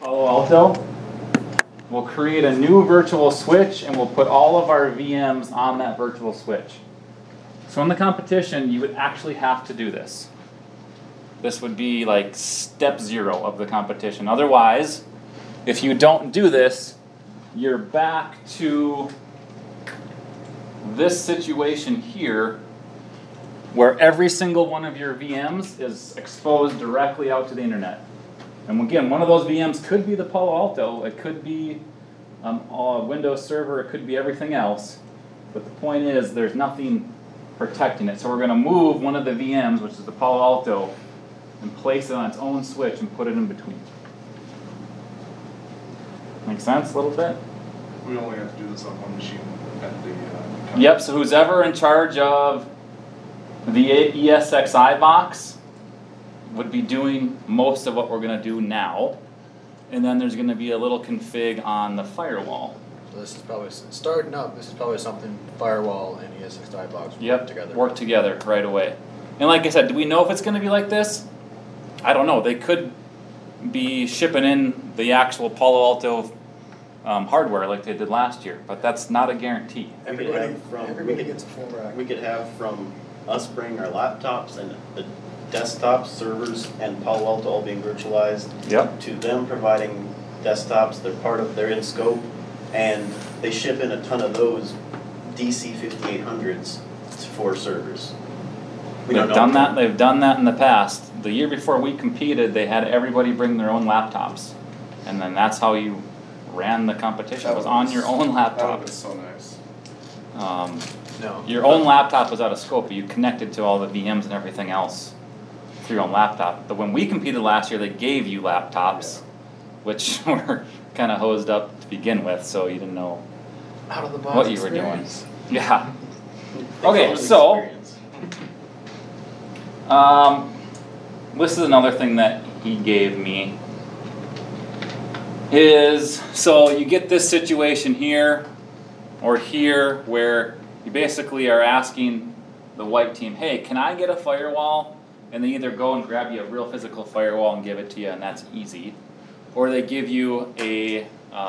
Palo Alto, we'll create a new virtual switch and we'll put all of our VMs on that virtual switch. So in the competition, you would actually have to do this. This would be like step 0 of the competition. Otherwise, if you don't do this, you're back to this situation here where every single one of your VMs is exposed directly out to the internet. And again, one of those VMs could be the Palo Alto, it could be a Windows Server, it could be everything else. But the point is, there's nothing protecting it. So we're going to move one of the VMs, which is the Palo Alto, and place it on its own switch and put it in between. Make sense a little bit? We only have to do this on one machine at the... Yep, so who's ever in charge of the ESXi box would be doing most of what we're going to do now. And then there's going to be a little config on the firewall. So this is probably, starting up, this is probably something firewall and ESXi box work together right away. And like I said, do we know if it's going to be like this? I don't know. They could be shipping in the actual Palo Alto hardware like they did last year, but that's not a guarantee. Everybody gets a full rack. We could have from us bringing our laptops and the desktops, servers, and Palo Alto all being virtualized. Yep. To them providing desktops, they're in scope, and they ship in a ton of those DC 5800s for servers. They've done that in the past. The year before we competed, they had everybody bring their own laptops, and then that's how you ran the competition. It was on your own laptop. That was so nice. No. Your own laptop was out of scope, but you connected to all the VMs and everything else through your own laptop. But when we competed last year, they gave you laptops, which were kind of hosed up to begin with, so you didn't know Out of the box what you experience. were doing. Yeah. Okay, so this is another thing that he gave me. So you get this situation here or here where you basically are asking the white team, hey, can I get a firewall? And they either go and grab you a real physical firewall and give it to you, and that's easy. Or they give you a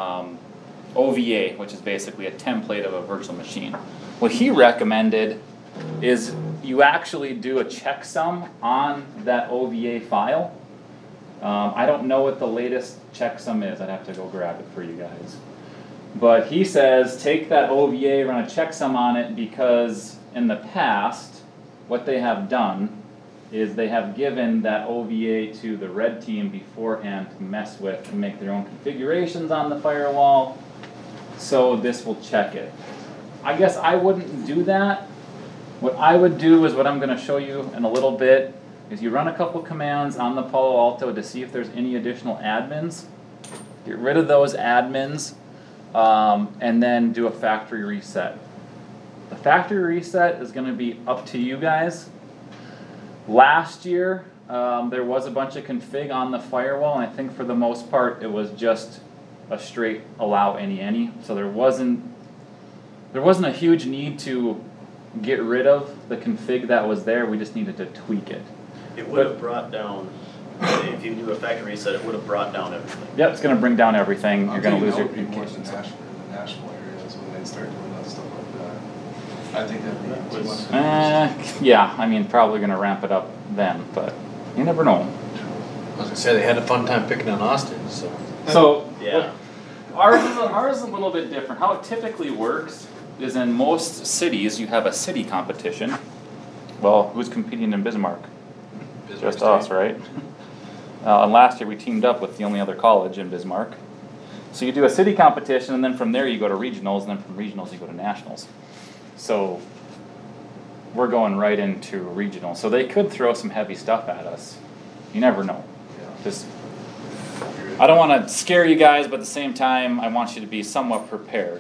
OVA, which is basically a template of a virtual machine. What he recommended is you actually do a checksum on that OVA file. I don't know what the latest checksum is. I'd have to go grab it for you guys. But he says take that OVA, run a checksum on it, because in the past, what they have done is they have given that OVA to the red team beforehand to mess with and make their own configurations on the firewall. So this will check it. I guess I wouldn't do that. What I would do is what I'm going to show you in a little bit is you run a couple commands on the Palo Alto to see if there's any additional admins. Get rid of those admins and then do a factory reset. The factory reset is going to be up to you guys. Last year there was a bunch of config on the firewall, and I think for the most part it was just a straight allow any. So there wasn't a huge need to get rid of the config that was there. We just needed to tweak it. It would have brought down, if you do a factory reset, it would have brought down everything. Yep, it's going to bring down everything. You're going to lose your communication. More than Nashville areas when they start doing that stuff like that. I think that'd be too much. Yeah, I mean, probably going to ramp it up then, but you never know. I was going to say, they had a fun time picking on Austin, so. So, Yeah. ours is a little bit different. How it typically works is in most cities, you have a city competition. Well, who's competing in Bismarck? Just us, right? And last year we teamed up with the only other college in Bismarck. So you do a city competition, and then from there you go to regionals, and then from regionals you go to nationals. So we're going right into regional. So they could throw some heavy stuff at us. You never know. Just, I don't want to scare you guys, but at the same time, I want you to be somewhat prepared.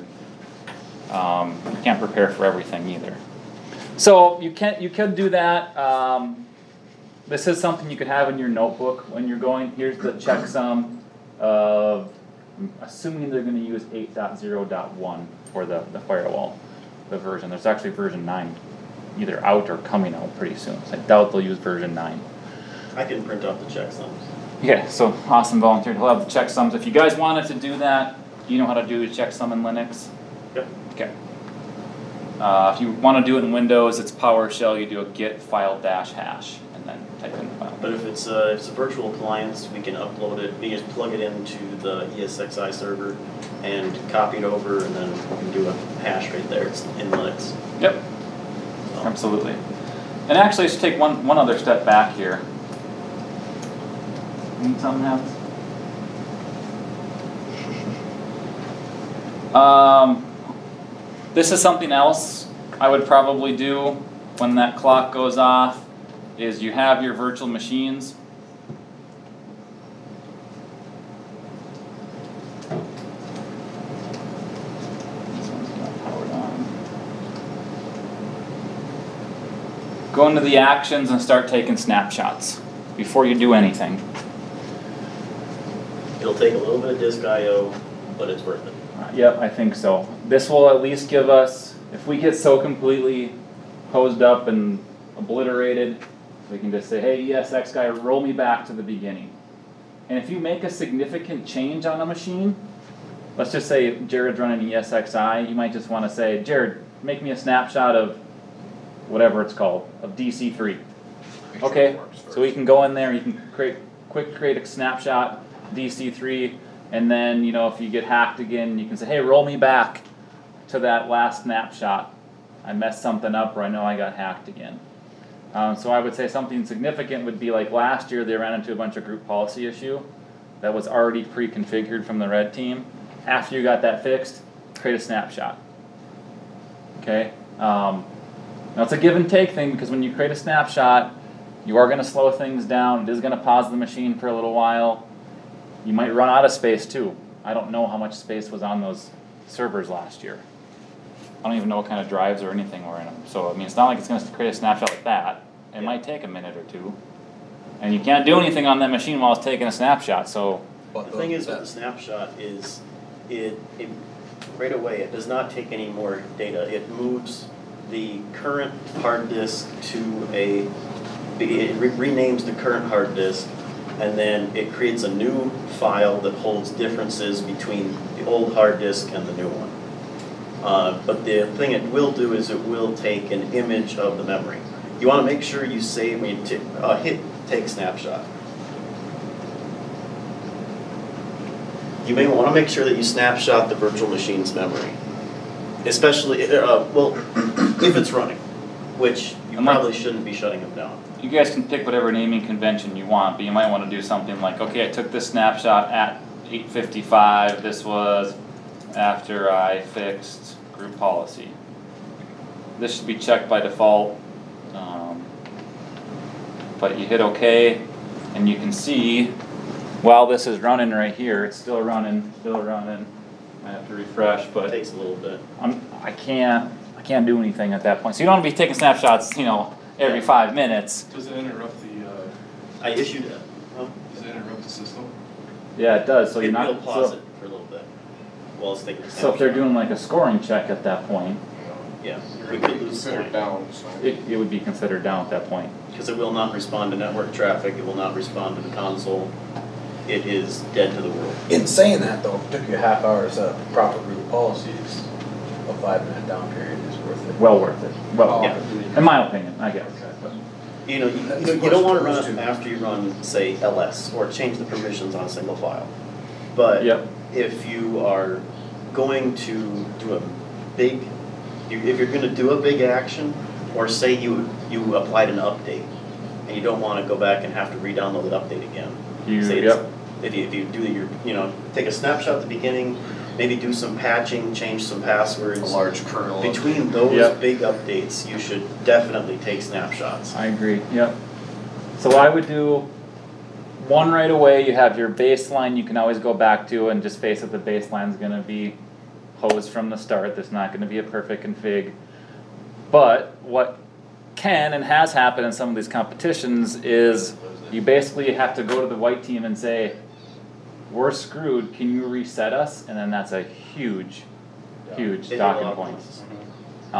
You can't prepare for everything either. So you could do that. This is something you could have in your notebook when you're going. Here's the checksum of, I'm assuming they're going to use 8.0.1 for the firewall, the version. There's actually version 9 either out or coming out pretty soon. So I doubt they'll use version 9. I can print out the checksums. Yeah, so Austin volunteered. He'll have the checksums. If you guys wanted to do that, you know how to do a checksum in Linux? Yep. Okay. If you want to do it in Windows, it's PowerShell. You do a git file dash hash and then type in the file. But if it's a virtual appliance, we can upload it, we just plug it into the ESXi server and copy it over, and then we can do a hash right there. It's in Linux. Yep, So, absolutely. And actually, let's take one other step back here. Need something else? This is something else I would probably do when that clock goes off, is you have your virtual machines. This one's not powered on. Go into the actions and start taking snapshots before you do anything. It'll take a little bit of disk I/O, but it's worth it. Yep, I think so. This will at least give us, if we get so completely hosed up and obliterated, we can just say, hey, ESX guy, roll me back to the beginning. And if you make a significant change on a machine, let's just say Jared's running ESXi, you might just want to say, Jared, make me a snapshot of whatever it's called, of DC3. Okay, so we can go in there, you can create a snapshot, DC3, and then, you know, if you get hacked again, you can say, hey, roll me back to that last snapshot. I messed something up, or I know I got hacked again. So I would say something significant would be like last year they ran into a bunch of group policy issue that was already pre-configured from the red team. After you got that fixed, create a snapshot. Okay? Now it's a give and take thing, because when you create a snapshot, you are going to slow things down. It is going to pause the machine for a little while. You might run out of space too. I don't know how much space was on those servers last year. I don't even know what kind of drives or anything were in them. So, I mean, it's not like it's going to create a snapshot like that. It might take a minute or two. And you can't do anything on that machine while it's taking a snapshot, so. But The thing is with the snapshot is it right away, it does not take any more data. It moves the current hard disk to it renames the current hard disk, and then it creates a new file that holds differences between the old hard disk and the new one. But the thing it will do is it will take an image of the memory. You want to make sure you save, hit take snapshot. You may want to make sure that you snapshot the virtual machine's memory. Especially, if it's running, which you probably shouldn't be shutting them down. You guys can pick whatever naming convention you want, but you might want to do something like, okay, I took this snapshot at 8:55. This was after I fixed group policy. This should be checked by default, but you hit OK, and you can see while this is running right here, it's still running. I have to refresh, It but takes a little bit. I can't do anything at that point. So you don't want to be taking snapshots, every 5 minutes. Does it interrupt the, I issued it. does it interrupt the system? Yeah, it does. So you're It'll not. pause it for a little bit while it's taking a snapshot. So if they're doing like a scoring check at that point, Yeah, You're we gonna could be lose considered point. down, so. it would be considered down at that point. Because it will not respond to network traffic, it will not respond to the console. It is dead to the world. in saying that though, if it took you a half hour to set up proper group policies, a 5-minute down period is worth it. Well worth it. Well, Yeah. in my opinion, I guess. But You don't want to run it after you run, say, LS, or change the permissions on a single file. But Yep. if you are going to do if you're going to do a big action, or say you applied an update, and you don't want to go back and have to re-download that update again. Say it's- If you do take a snapshot at the beginning, maybe do some patching, change some passwords. A large kernel. Between those Yep. big updates, you should definitely take snapshots. I agree. Yep. So I would do one right away. You have your baseline you can always go back to, and just face it, the baseline is going to be hosed from the start. There's not going to be a perfect config. But what can and has happened in some of these competitions is you basically have to go to the white team and say, we're screwed, can you reset us? And then that's a huge They do a talking lot of point. points.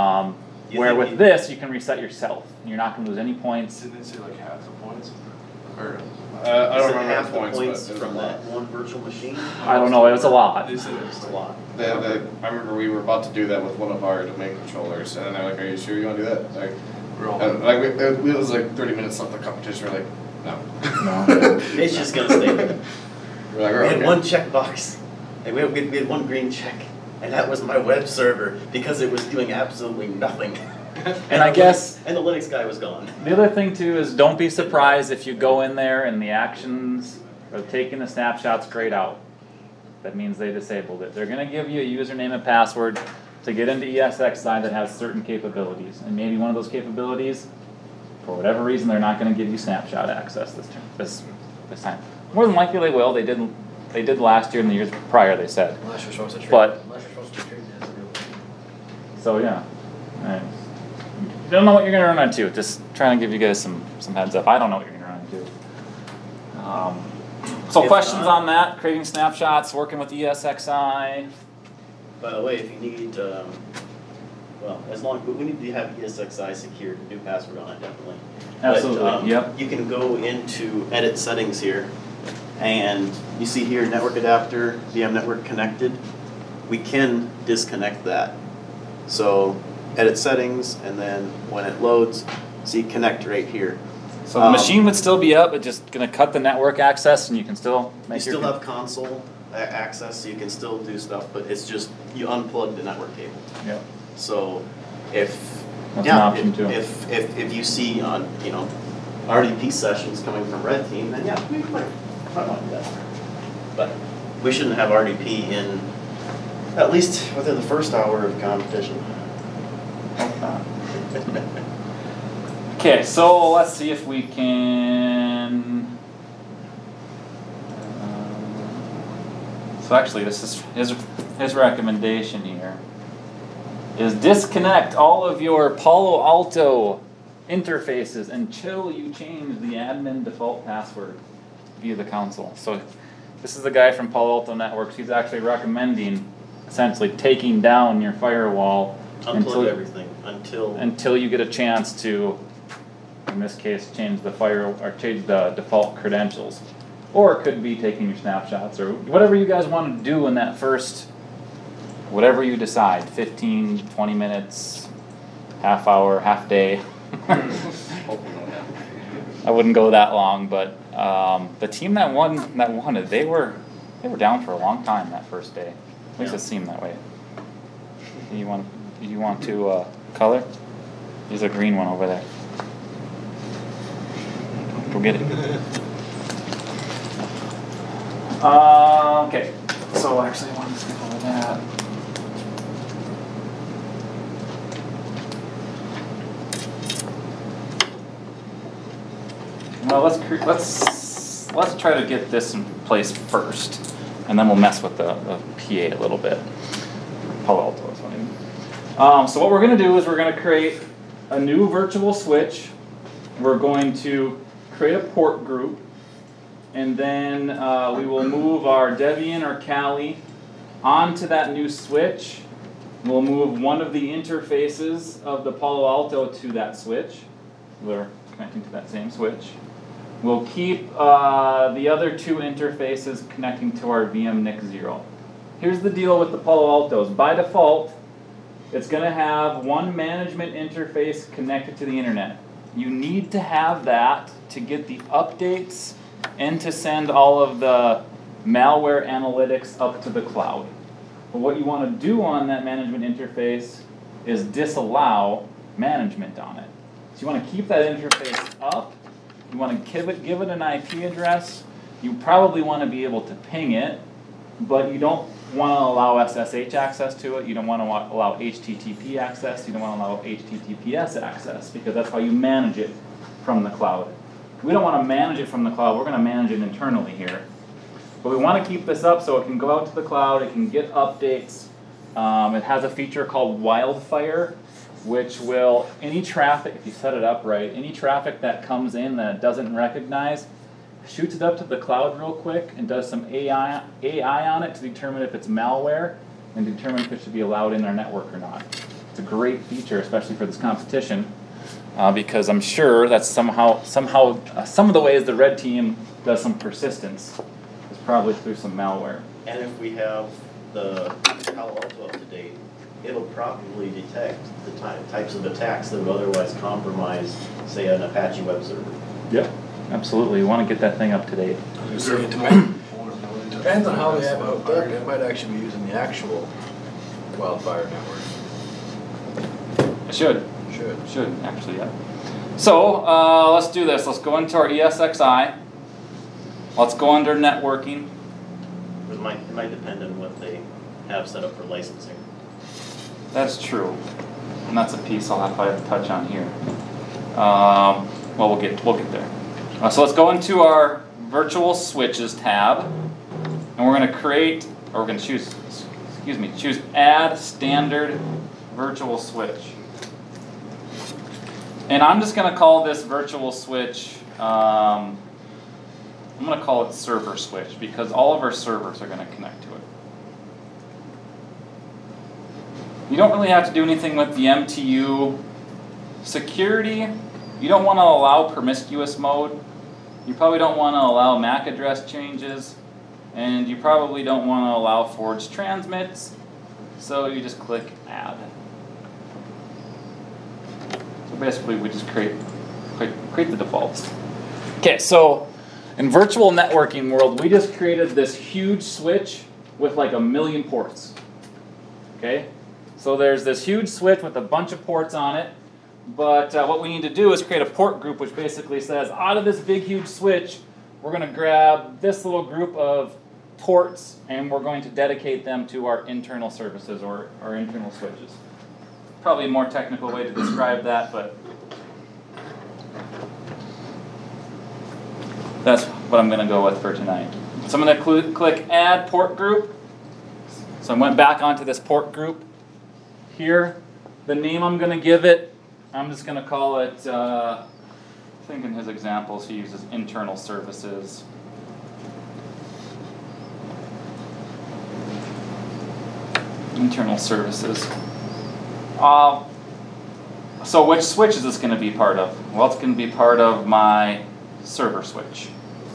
Where think with you- this, you can reset yourself. You're not going to lose any points. Didn't they say like half the points? Or, I Is don't it remember half the points, but points it was from a lot. that one virtual machine? I don't know, it was a lot. they said it was It's a lot. I remember we were about to do that with one of our domain controllers, and then they're like, "Are you sure you want to do that?" Like, we're all. and, like it was like 30 minutes left of the competition. We're like, no. No. It's just gonna stay there. We're like, We had okay. one checkbox, and we had one green check, and that was my web server because it was doing absolutely nothing. And I guess And the Linux guy was gone. the other thing too is don't be surprised if you go in there and the actions of taking the snapshots grayed out. That means they disabled it. They're gonna give you a username and password to get into ESXi that has certain capabilities. And maybe one of those capabilities, for whatever reason, they're not gonna give you snapshot access this time. More than likely they will. They did last year and the years prior, they said. Unless you're supposed to treat, But- unless you're supposed to be treating it as a real thing. So yeah. Alright. You don't know what you're gonna run into. Just trying to give you guys some heads up. I don't know what you're gonna run into. So If questions not- on that? Creating snapshots, working with ESXi. By the way, if you need, well, as long, we need to have ESXi secured, new password on it, definitely. Absolutely, But, yep. You can go into edit settings here, and you see here, network adapter, VM network connected. We can disconnect that. So, edit settings, and then when it loads, see connect right here. So the machine would still be up, but just gonna cut the network access, and you can still You make still your. have console access, so you can still do stuff, but it's just, you unplug the network cable. Yep. So if, That's an option too. if you see on, RDP sessions coming from Red Team, then yeah, we might want to do that. But we shouldn't have RDP in, at least within the first hour of competition. Okay, so let's see if we can. So actually, this is his recommendation here. Is disconnect all of your Palo Alto interfaces until you change the admin default password via the console. So this is the guy from Palo Alto Networks. He's actually recommending essentially taking down your firewall Unplug everything until you get a chance to, in this case, change the default credentials. Or it could be taking your snapshots or whatever you guys want to do in that first, whatever you decide, 15, 20 minutes, half hour, half day. I wouldn't go that long, but the team that won it, they were down for a long time that first day. At least it seemed that way. You want to color? There's a green one over there. Go get it. Okay. So actually, I want to skip over that. Well, let's try to get this in place first, and then we'll mess with the PA a little bit. Palo Alto is what I mean. So what we're going to do is we're going to create a new virtual switch. We're going to create a port group, and then we will move our Debian or Kali onto that new switch. We'll move one of the interfaces of the Palo Alto to that switch. We're connecting to that same switch. We'll keep the other two interfaces connecting to our VM NIC 0. Here's the deal with the Palo Altos. By default, it's going to have one management interface connected to the internet. You need to have that to get the updates and to send all of the malware analytics up to the cloud. But what you want to do on that management interface is disallow management on it. So you want to keep that interface up. You want to give it an IP address. You probably want to be able to ping it, but you don't want to allow SSH access to it. You don't want to allow HTTP access. You don't want to allow HTTPS access because that's how you manage it from the cloud. We don't want to manage it from the cloud. We're going to manage it internally here. But we want to keep this up so it can go out to the cloud. It can get updates. It has a feature called Wildfire, which will, any traffic, if you set it up right, any traffic that comes in that it doesn't recognize, shoots it up to the cloud real quick and does some AI on it to determine if it's malware and determine if it should be allowed in our network or not. It's a great feature, especially for this competition. because I'm sure that's somehow some of the ways the red team does some persistence is probably through some malware. And if we have the Palo Alto up to date, it'll probably detect the types of attacks that would otherwise compromise, say, an Apache web server. Yep, absolutely. You want to get that thing up to date. Depends on how they have it hooked up. It might actually be using the actual Wildfire network. It should. Should, actually, yeah. So, let's do this. Let's go into our ESXi. Let's go under networking. It might depend on what they have set up for licensing. That's true. And that's a piece I'll have to touch on here. Well, we'll get there. So let's go into our virtual switches tab. And we're going to create, or we're going to choose add standard virtual switch. And I'm just going to call this virtual switch, I'm going to call it server switch because all of our servers are going to connect to it. You don't really have to do anything with the MTU. Security, you don't want to allow promiscuous mode. You probably don't want to allow MAC address changes. And you probably don't want to allow forged transmits. So you just click add. So basically we just create the defaults. Okay, so in virtual networking world, we just created this huge switch with like 1 million ports. Okay? So there's this huge switch with a bunch of ports on it, but what we need to do is create a port group which basically says, out of this big huge switch, we're going to grab this little group of ports and we're going to dedicate them to our internal services or our internal switches. Probably a more technical way to describe that, but that's what I'm going to go with for tonight. So I'm going to click Add Port Group. So I went back onto this port group. Here, the name I'm going to give it, I'm just going to call it, I think in his examples he uses internal services. Internal services. So which switch is this going to be part of? Well, it's going to be part of my server switch.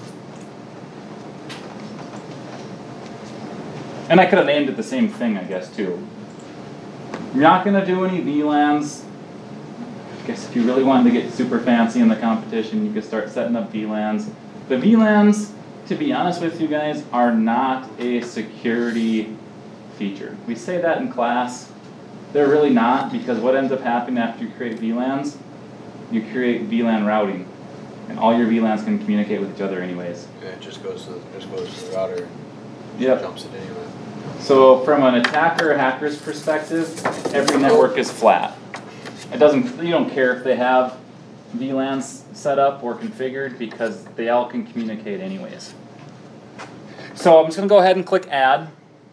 And I could have named it the same thing, I guess, too. You're not going to do any VLANs. I guess if you really wanted to get super fancy in the competition, you could start setting up VLANs. The VLANs, to be honest with you guys, are not a security feature. We say that in class. They're really not, because what ends up happening after you create VLANs, you create VLAN routing. And all your VLANs can communicate with each other anyways. Yeah, it just goes to the router. Yep. Jumps it anyway. So from an attacker or hacker's perspective, every network is flat. You don't care if they have VLANs set up or configured because they all can communicate anyways. So I'm just going to go ahead and click Add.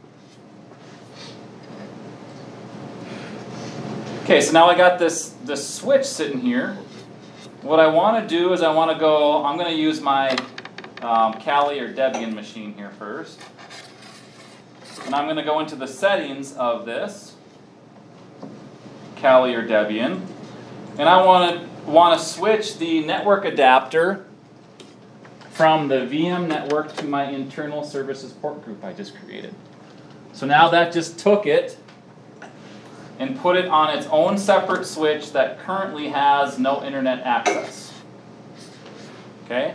Okay, so now I got this switch sitting here. What I want to do is I'm going to use my Kali or Debian machine here first. And I'm going to go into the settings of this, Kali or Debian. And I want to switch the network adapter from the VM network to my internal services port group I just created. So now that just took it and put it on its own separate switch that currently has no internet access. Okay?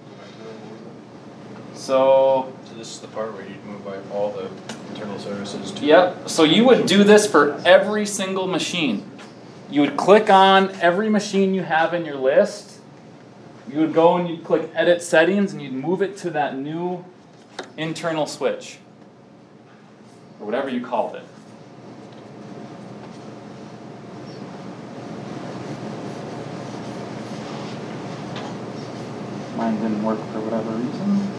So this is the part where you move all the internal services to... Yep. So you would do this for every single machine. You would click on every machine you have in your list. You would go and you'd click Edit Settings and you'd move it to that new internal switch. Or whatever you called it. Mine didn't work for whatever reason.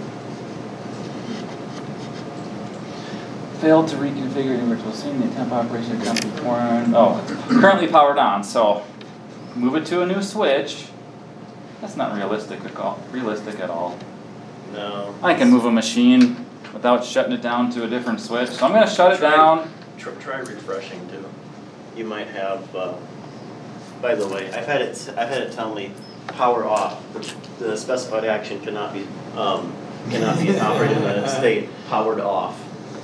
Failed to reconfigure the virtual scene. The temp operation can't be performed. Oh, it's currently powered on. So move it to a new switch. That's not realistic at all. No. I can move a machine without shutting it down to a different switch. So I'm going to shut it down. Try refreshing too. You might have By the way, I've had it tell me power off. The specified action cannot be operated in a state powered off.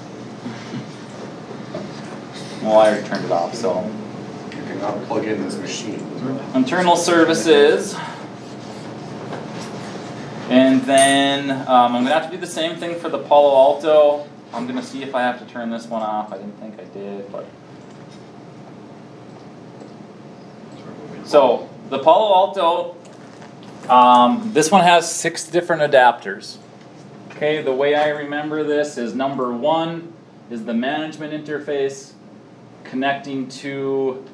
Well, I already turned it off, so. You cannot plug in this machine. Internal services. And then I'm going to have to do the same thing for the Palo Alto. I'm going to see if I have to turn this one off. I didn't think I did, but. So the Palo Alto, this one has 6 different adapters. Okay, the way I remember this is number 1 is the management interface connecting to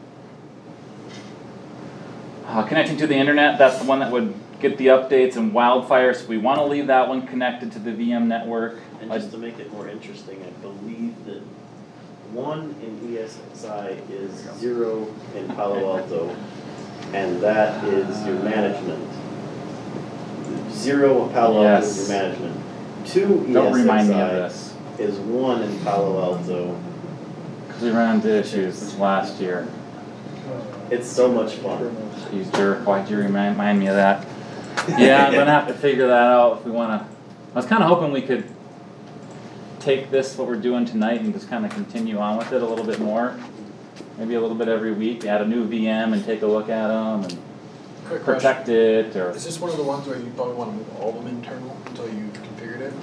the internet. That's the one that would get the updates and wildfire. So we want to leave that one connected to the VM network. And just to make it more interesting, I believe that 1 in ESXi is 0 in Palo Alto, and that is your management. 0 in Palo Alto is your management. 2 ESXi Don't remind me of this. is 1 in Palo Alto. Because we ran into issues last year. It's so much fun. You jerk, why'd you remind me of that? Yeah, I'm going to have to figure that out if we want to. I was kind of hoping we could take this, what we're doing tonight, and just kind of continue on with it a little bit more. Maybe a little bit every week, add a new VM and take a look at them and Quick protect it. Or Is this one of the ones where you probably want to move all of them internal until you configured it?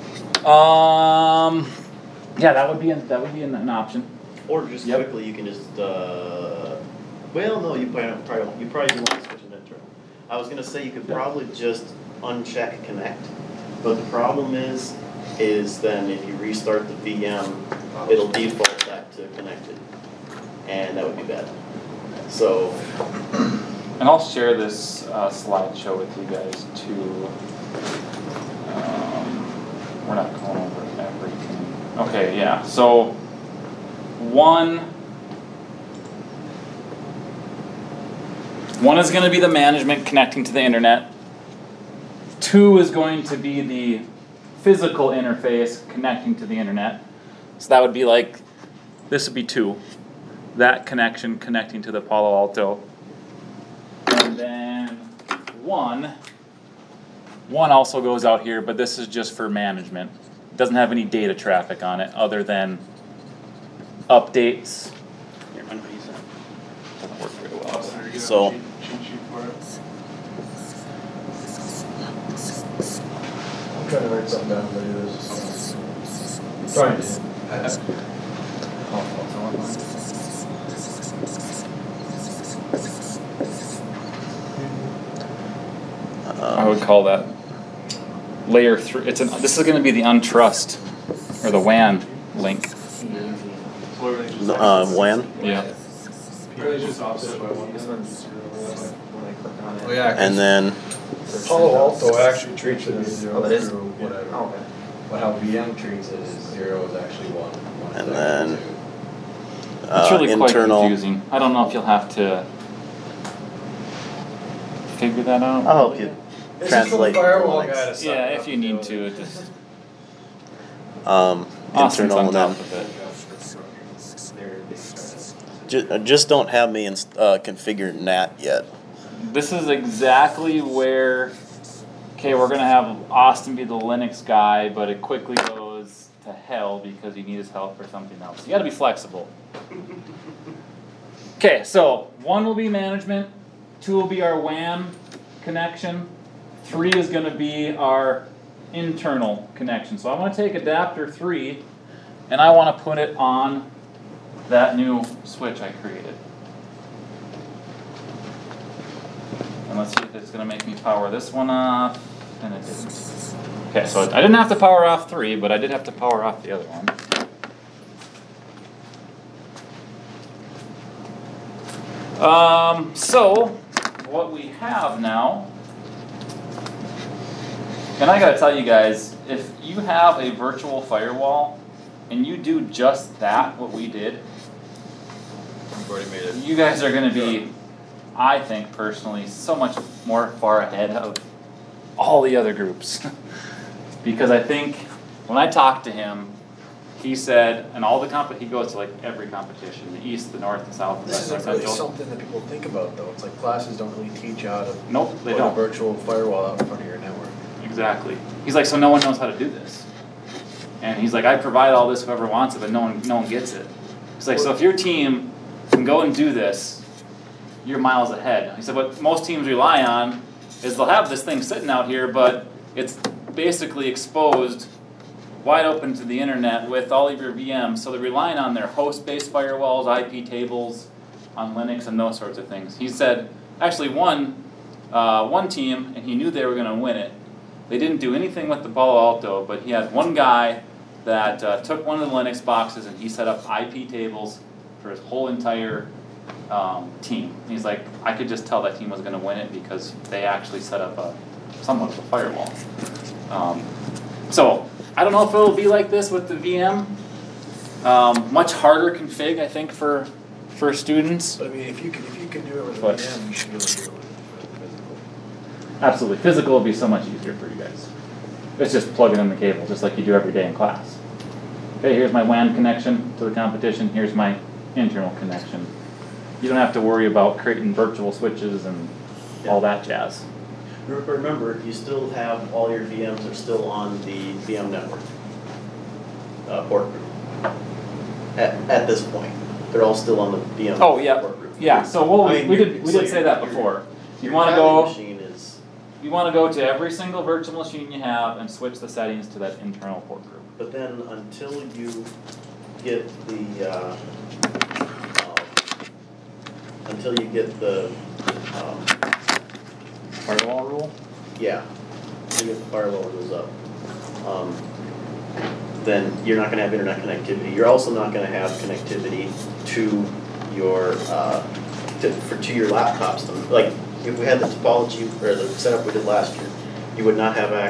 Yeah, that would be an option. Or just Yep. quickly, you can just, well, no, you probably do want to switch it internal. I was gonna say you could probably just uncheck connect, but the problem is then if you restart the VM, it'll default back to connected, and that would be bad. So, And I'll share this slideshow with you guys too. We're not going over everything. Okay, yeah. So one is going to be the management connecting to the internet. 2 is going to be the physical interface connecting to the internet. So that would be like, this would be 2. That connection connecting to the Palo Alto. And then 1 also goes out here, but this is just for management. It doesn't have any data traffic on it other than updates. here, I'm gonna use that. Doesn't work very well. So- Cheat sheet for it. I'm trying to write something down, but it is. Trying to. I would call that layer 3. This is going to be the untrust or the WAN link. So everything's just WAN, Yeah. everything's just offset by 1. Oh, yeah. and then, Palo Alto actually treats it as 0 it is? through whatever. But how VM treats it is 0 is actually 1. And then- It's really quite internal. confusing. I don't know if you'll have to figure that out. I'll help you. This is from the Translate. firewall guy to set Yeah, it if up, you need know. to. It just Austin's Internal, on and top then, of it. just don't have me configure NAT yet. This is exactly where, okay, we're going to have Austin be the Linux guy, but it quickly goes to hell because you need his help for something else. You got to be flexible. Okay, so 1 will be management, 2 will be our WAN connection, 3 is going to be our internal connection. So I want to take adapter 3 and I want to put it on that new switch I created. And let's see if it's going to make me power this one off. And it didn't. Okay, so I didn't have to power off 3, but I did have to power off the other one. So what we have now, and I gotta tell you guys, if you have a virtual firewall and you do just that, what we did, You've already made it. you guys are gonna be, I think personally, so much more far ahead of all the other groups. Because I think when I talked to him, he said, and all the he goes to like every competition, the east, the north, the south, the This west, isn't the really central. something that people think about though. It's like classes don't really teach how to Nope, they put a don't. virtual firewall out in front of your network. Exactly. He's like, so no one knows how to do this. And he's like, I provide all this, whoever wants it, but no one gets it. He's like, so if your team can go and do this, you're miles ahead. He said, what most teams rely on is they'll have this thing sitting out here, but it's basically exposed wide open to the internet with all of your VMs. So they're relying on their host-based firewalls, IP tables, on Linux and those sorts of things. He said, actually one team, and he knew they were going to win it. They didn't do anything with the Palo Alto, but he had one guy that took one of the Linux boxes and he set up IP tables for his whole entire team. He's like, I could just tell that team was going to win it because they actually set up somewhat of a firewall. So I don't know if it'll be like this with the VM. Much harder config, I think, for students. But I mean, if you can do it with a But- VM, you should be able to do it with physical. Absolutely. Physical will be so much easier for you guys. It's just plugging in the cable, just like you do every day in class. Okay, here's my WAN connection to the competition. Here's my internal connection. You don't have to worry about creating virtual switches and all that jazz. Remember, you still have all your VMs are still on the VM network port group. At this point, they're all still on the VM Oh yeah, port group. yeah. So I mean, we your- did so say your- that your- before. You Your want to Kali go. machine is You want to go to every single virtual machine you have and switch the settings to that internal port group. But then until you get the Firewall rule. yeah, until you get the firewall rules up, then you're not gonna have internet connectivity. You're also not gonna have connectivity to your to your laptops. Like if we had the topology or the setup we did last year, you would not have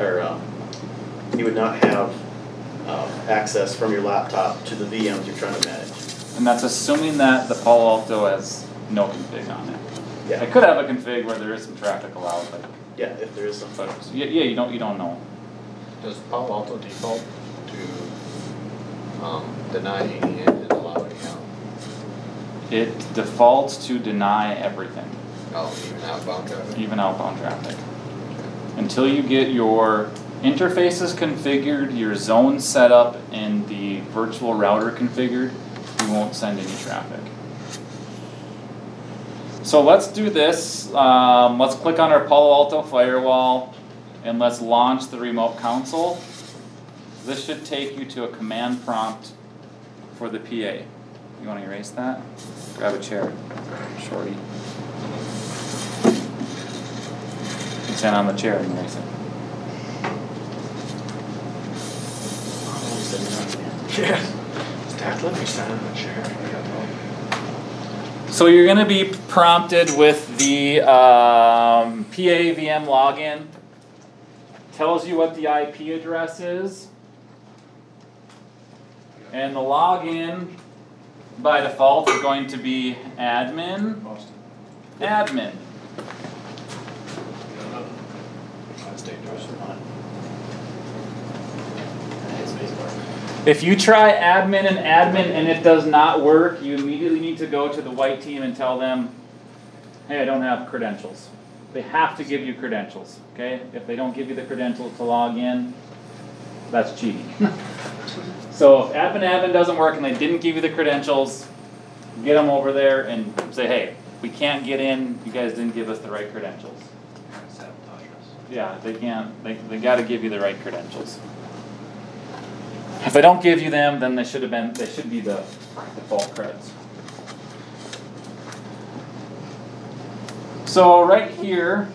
access from your laptop to the VMs you're trying to manage. And that's assuming that the Palo Alto has no config on it. Yeah. It could have a config where there is some traffic allowed, Yeah, if there is some. but yeah, you don't know. Does Palo Alto default to deny any in and allow any out? It defaults to deny everything, Oh, even outbound traffic? even outbound traffic. Until you get your interfaces configured, your zones set up, and the virtual router configured, you won't send any traffic. So let's do this. Let's click on our Palo Alto firewall and let's launch the remote console. This should take you to a command prompt for the PA. You want to erase that? Grab a chair, shorty. Stand on the chair and erase it. Yeah. Dad, let me stand in the chair. So you're going to be prompted with the PA VM login. Tells you what the IP address is. And the login by default is going to be admin. Admin. That's dangerous. If you try admin and it does not work, you immediately need to go to the white team and tell them, hey, I don't have credentials. They have to give you credentials, okay? If they don't give you the credentials to log in, that's cheating. So if admin doesn't work and they didn't give you the credentials, get them over there and say, hey, we can't get in, you guys didn't give us the right credentials. Yeah, they can't, they gotta give you the right credentials. If they don't give you them, then they should be the default creds. So right here,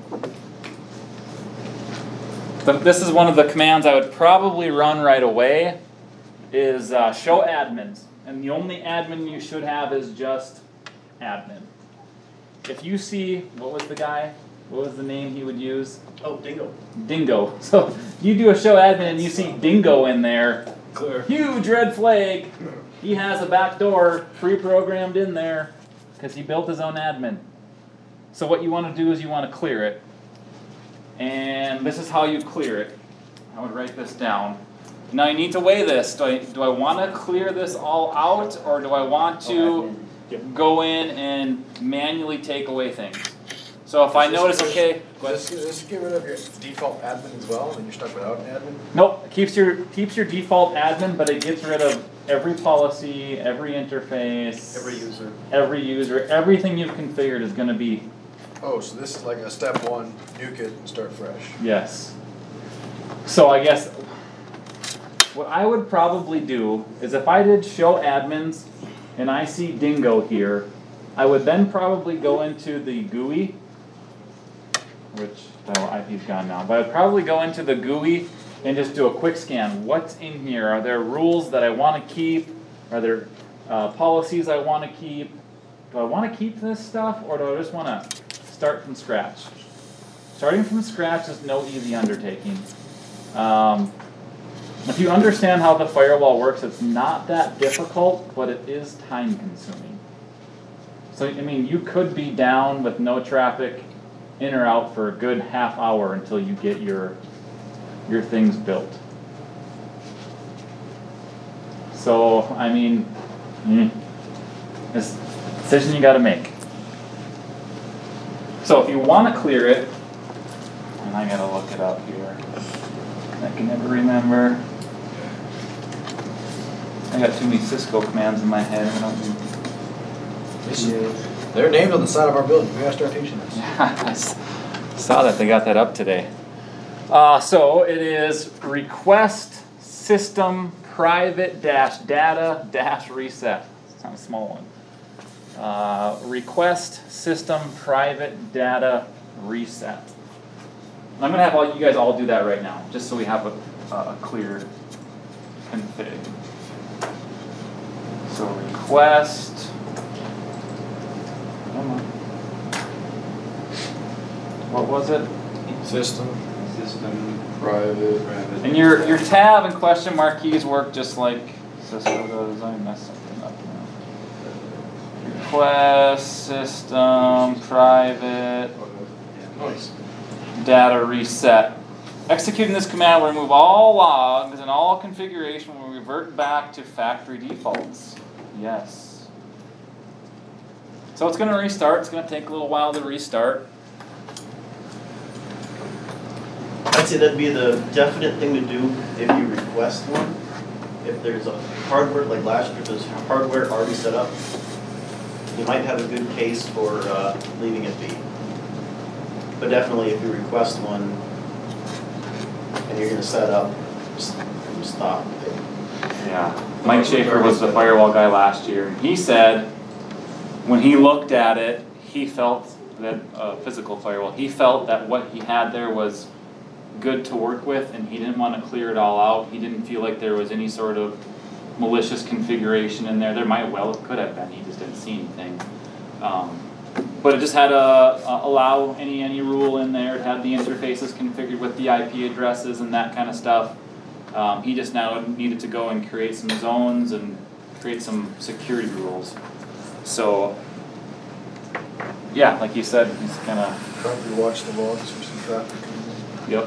this is one of the commands I would probably run right away, is show admins. And the only admin you should have is just admin. If you see, what was the name he would use? Oh, Dingo. Dingo. So you do a show admin and you see Dingo in there, Clear. huge red flag. He has a back door pre-programmed in there because he built his own admin. So what you want to do is you want to clear it. And this is how you clear it. I would write this down. Now you need to weigh this. Do I want to clear this all out, or do I want to go in and manually take away things? So if I notice, okay, go ahead. Does this get rid of your default admin as well, and you're stuck without an admin? Nope, it keeps your default admin, but it gets rid of every policy, every interface, every user, everything you've configured is going to be. Oh, so this is like a step one, nuke it and start fresh. Yes. So I guess what I would probably do is if I did show admins and I see Dingo here, I would then probably go into the GUI, which IP's gone now, but I'd probably go into the GUI and just do a quick scan. What's in here? Are there rules that I want to keep? Are there policies I want to keep? Do I want to keep this stuff, or do I just want to start from scratch? Starting from scratch is no easy undertaking. If you understand how the firewall works, it's not that difficult, but it is time consuming. So, I mean, you could be down with no traffic in or out for a good half hour until you get your things built. So, I mean, it's a decision you got to make. So if you want to clear it, and I got to look it up here. I can never remember. I got too many Cisco commands in my head. I don't They're named on the side of our building. We gotta start teaching this. Yeah, I saw that they got that up today. So it is request system private data reset. It's not a small one. Request system private data reset. I'm going to have you guys all do that right now, just so we have a clear config. So request. What was it? System Private. And your tab and question mark keys work just like Cisco does. I messed something up now. Request system private data reset. Executing this command will remove all logs and all configuration will revert back to factory defaults. Yes. So it's going to restart. It's going to take a little while to restart. I'd say that'd be the definite thing to do if you request one. If there's a hardware, like last year, there's hardware already set up, you might have a good case for leaving it be. But definitely if you request one and you're going to set up, just stop. Yeah. Mike Schaefer was the firewall guy last year. He said when he looked at it, he felt that physical firewall, he felt that what he had there was good to work with, and he didn't want to clear it all out. He didn't feel like there was any sort of malicious configuration in there. There could have been. He just didn't see anything. But it just had allow any rule in there. It had the interfaces configured with the IP addresses and that kind of stuff. He just now needed to go and create some zones and create some security rules. So, yeah, like you said, he's kind of probably watch the logs for some traffic. Yep.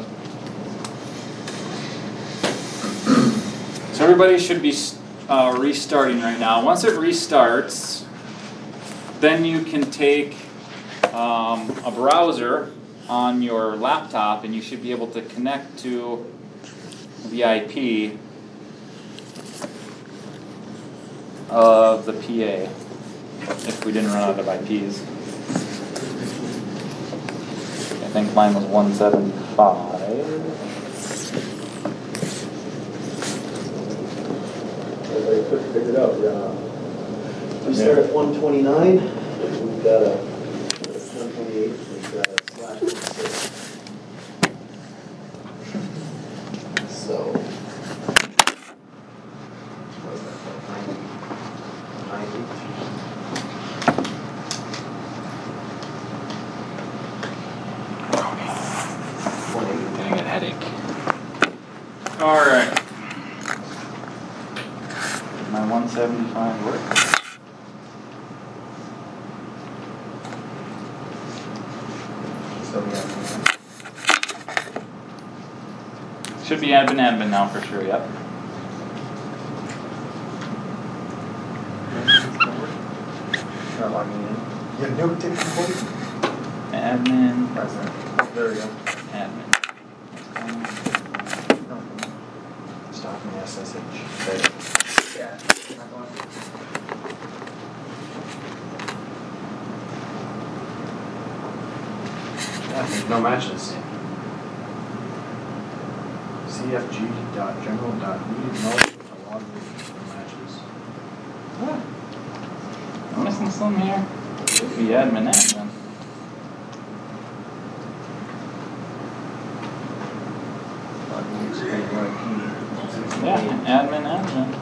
So everybody should be restarting right now. Once it restarts, then you can take a browser on your laptop and you should be able to connect to the IP of the PA if we didn't run out of IPs. I think mine was 175. Everybody could figure it out, yeah. We start at 129, we've got a 128, we've got a /6. So, what is that, 90? Getting a headache. All right. Did my 175 work? Should be admin now for sure, yep. Try logging in. You nuked it completely. Admin, President. There we go. admin. Stop me SSH. Yeah. Not going. Yeah, there's no matches. cfg.general.me, no log matches. I'm missing some here. Should be admin admin. Yeah, admin admin.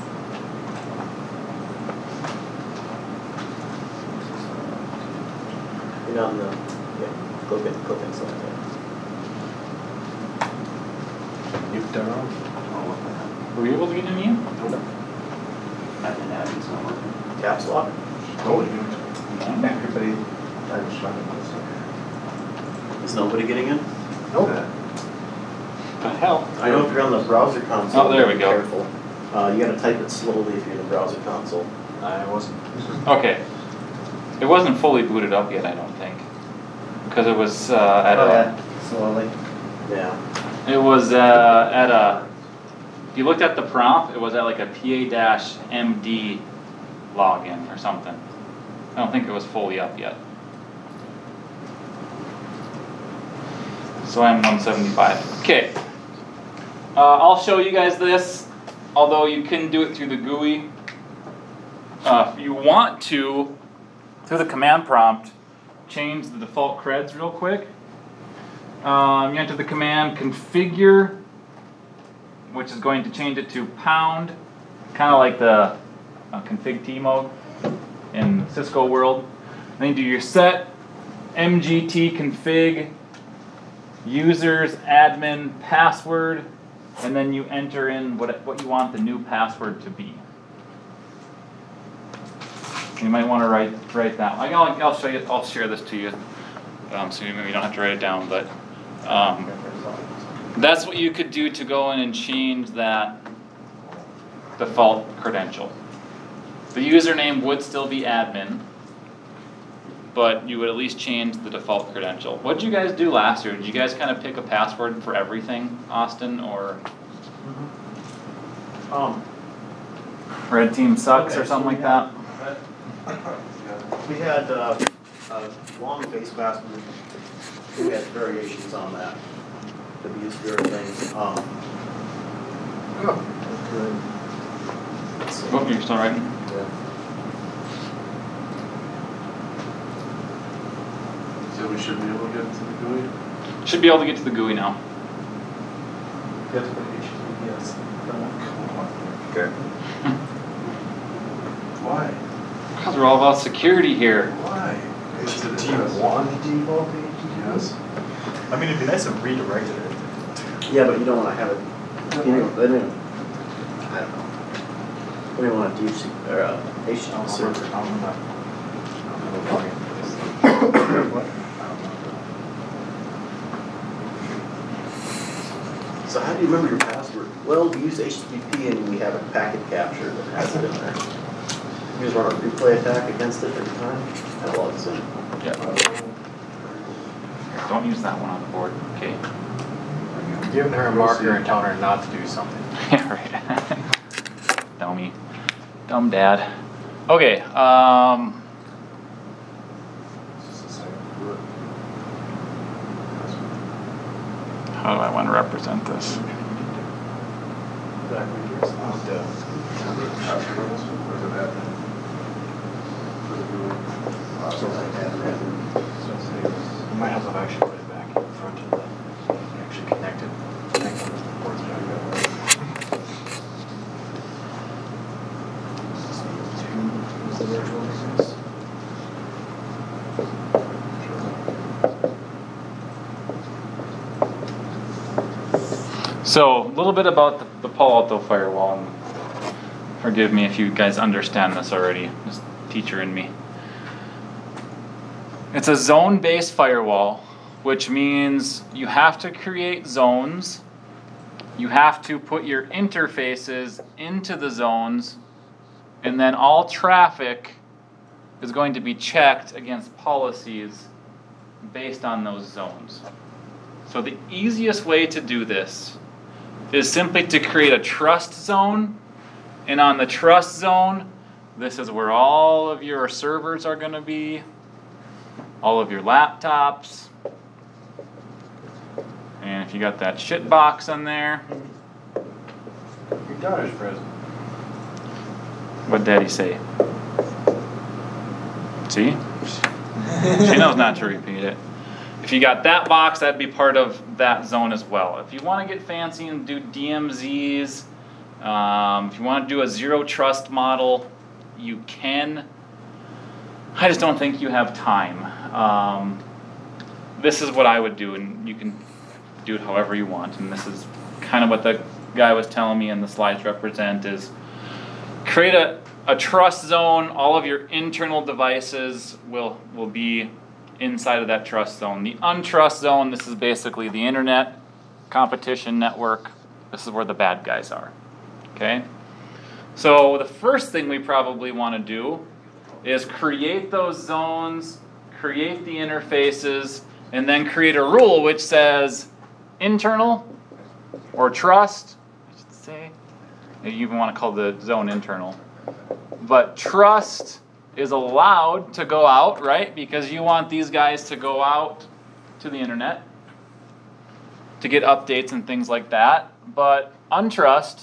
You're not in the, yeah, go get select that. Nuked our own. Were you able to get in you? Admin admin's not working. Caps lock? Totally nuked. Everybody, I was running this. Is nobody getting in? Nope. The hell? I know if you're on the browser console. Oh, there we be go. Careful. You gotta type it slowly if you're in the browser console. I wasn't. Okay. It wasn't fully booted up yet, I don't think. Because it was at a. Slowly. Yeah. It was at a. If you looked at the prompt, it was at like a PA-MD login or something. I don't think it was fully up yet. So I'm 175. Okay. I'll show you guys this, although you can do it through the GUI. If you want to, through the command prompt, change the default creds real quick. You enter the command configure, which is going to change it to pound, kind of like the config T mode in Cisco world. Then you do your set mgt config users admin password, and then you enter in what you want the new password to be. You might want to write that. I'll show you. I'll share this to you, so you maybe don't have to write it down. But that's what you could do to go in and change that default credential. The username would still be admin, but you would at least change the default credential. What did you guys do last year? Did you guys kind of pick a password for everything, Austin, or Red Team sucks or something like that? We had a long face password. We had variations on that that we used for things. Oh, you're still writing? So we should be able to get to the GUI? Should be able to get to the GUI now. You have to put HTTPS. Okay. Why? Because we're all about security here. Why? Do you want to default to HTTPS? Yes. I mean, it'd be nice if redirected it. Yeah, but you don't want to have it. I don't know. We don't want a DHC or HTTP server. So how do you remember your password? Well, we use HTTP and we have a packet capture that has it in there. You just run a replay attack against it every time. That logs in. Yeah. Don't use that one on the board. Okay. Giving her a marker and telling her not to do something. Yeah, right. Dummy. Dumb dad. Okay. How do I want to represent this? You might have to actually put it back in front of the actually connected. Who's the virtual business? So, a little bit about the Palo Alto firewall. And forgive me if you guys understand this already. This teacher in me. It's a zone-based firewall, which means you have to create zones. You have to put your interfaces into the zones, and then all traffic is going to be checked against policies based on those zones. So the easiest way to do this is simply to create a trust zone, and on the trust zone, this is where all of your servers are going to be, all of your laptops, and if you got that shit box in there. Your daughter's present. What'd Daddy say? See? She knows not to repeat it. If you got that box, that'd be part of that zone as well. If you want to get fancy and do DMZs, if you want to do a zero trust model, you can. I just don't think you have time. This is what I would do, and you can do it however you want. And this is kind of what the guy was telling me and the slides represent is create a trust zone. All of your internal devices will be inside of that trust zone. The untrust zone, this is basically the internet, competition network. This is where the bad guys are. Okay? So the first thing we probably want to do is create those zones, create the interfaces, and then create a rule which says internal or trust, I should say. You even want to call the zone internal. But trust is allowed to go out, right? Because you want these guys to go out to the internet to get updates and things like that. But untrust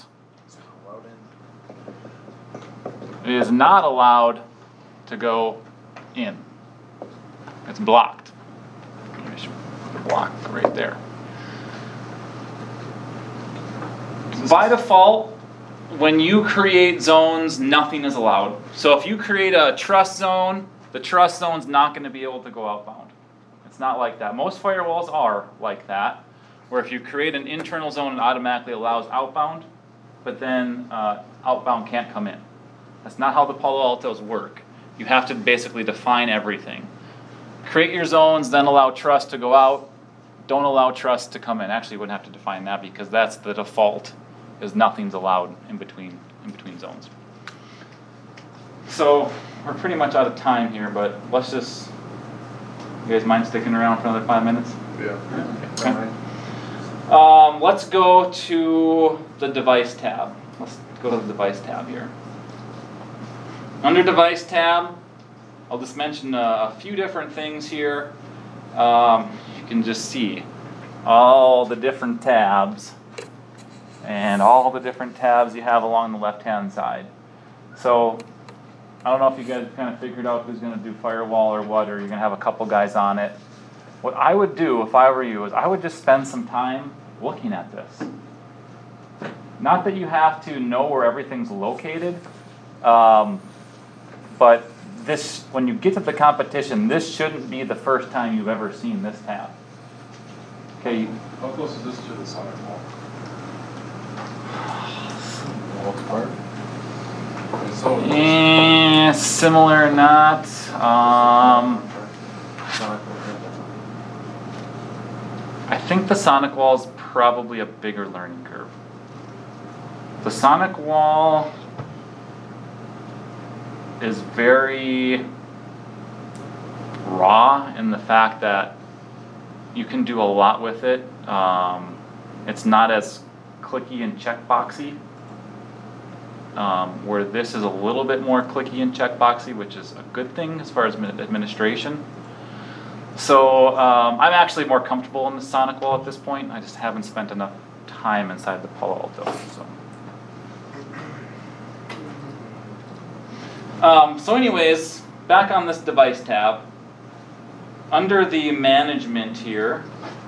is not allowed to go in. It's blocked. I should block right there. By default, when you create zones, nothing is allowed. So if you create a trust zone, the trust zone's not going to be able to go outbound. It's not like that. Most firewalls are like that, where if you create an internal zone, it automatically allows outbound, but then outbound can't come in. That's not how the Palo Altos work. You have to basically define everything. Create your zones, then allow trust to go out. Don't allow trust to come in. Actually, you wouldn't have to define that because that's the default, is nothing's allowed in between zones. So we're pretty much out of time here, but let's just, you guys mind sticking around for another 5 minutes? Yeah. Okay. Let's go to the device tab. Let's go to the device tab here. Under device tab, I'll just mention a few different things here. You can just see all the different tabs and all the different tabs you have along the left-hand side. So I don't know if you guys kind of figured out who's going to do firewall or what, or you're going to have a couple guys on it. What I would do if I were you is I would just spend some time looking at this. Not that you have to know where everything's located, but this, when you get to the competition, this shouldn't be the first time you've ever seen this tab. Okay. How close is this to the sonic wall? Similar, not. I think the sonic wall is probably a bigger learning curve. The sonic wall is very raw in the fact that you can do a lot with it. It's not as clicky and checkboxy, where this is a little bit more clicky and checkboxy, which is a good thing as far as administration. So I'm actually more comfortable in the sonic wall at this point. I just haven't spent enough time inside the Palo Alto. So anyways, back on this device tab, under the management here,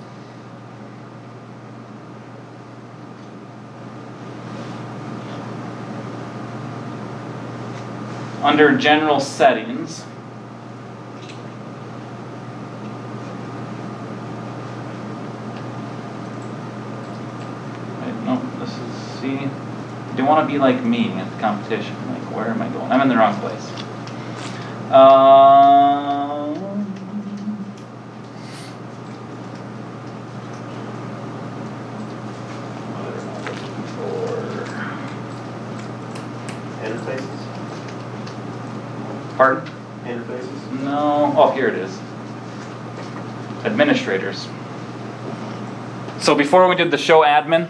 under general settings, this is, see, you don't want to be like me at the competition. Like, where am I going? I'm in the wrong place. Interfaces? Pardon? Interfaces? No, oh, here it is. Administrators. So before we did the show admin,